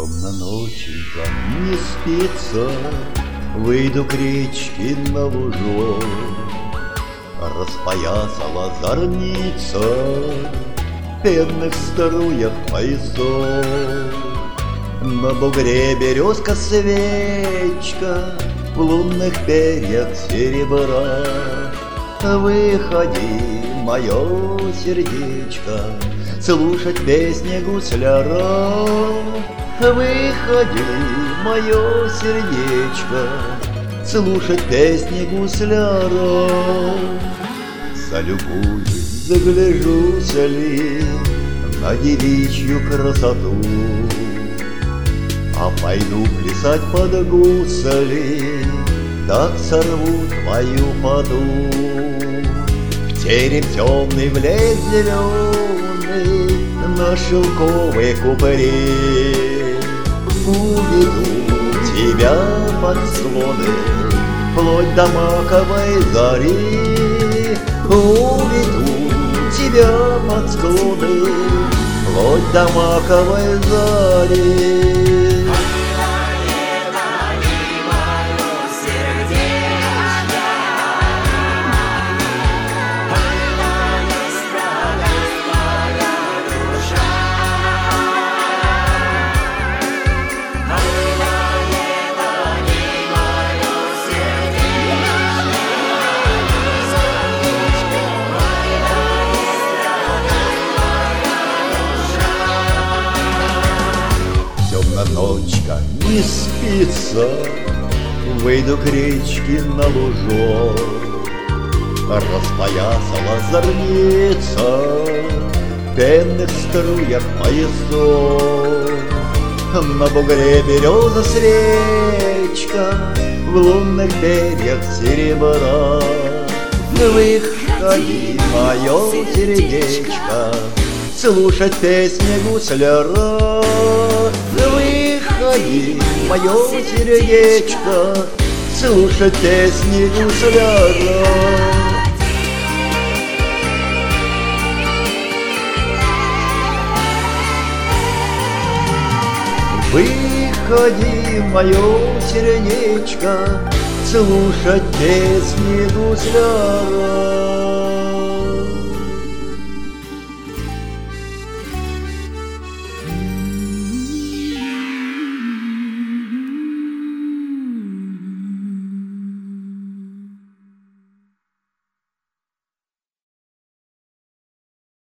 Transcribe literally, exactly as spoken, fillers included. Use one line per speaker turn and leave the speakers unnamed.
Темно ноченька, не спится, выйду к речке на лужок. Распоясала зорница в пенных струях поясок. На бугре березка свечка, в лунных перьях серебра. Выходи, мое сердечко, слушать песни гусляра. Выходи, мое сердечко, слушать песни гусляра. Залюбуюсь, загляжусь ли на девичью красоту, а пойду плясать под гусли, так сорву твою фату. В терем темный, в лес зеленый, на шелковой купре уведу тебя под склоны, вплоть до маковой зари. Уведу тебя под склоны, вплоть до маковой зари. Ночка, не спится, выйду к речке на лужок. Распоясала зорница в пенных струях поясок. На бугре береза свечка, в лунных перьях серебра. Выходи, мое сердечко, слушать песни гусляра. Выходи, мое сердечко, слушать песни гусляра. Выходи, мое сердечко, слушать песни гусляра.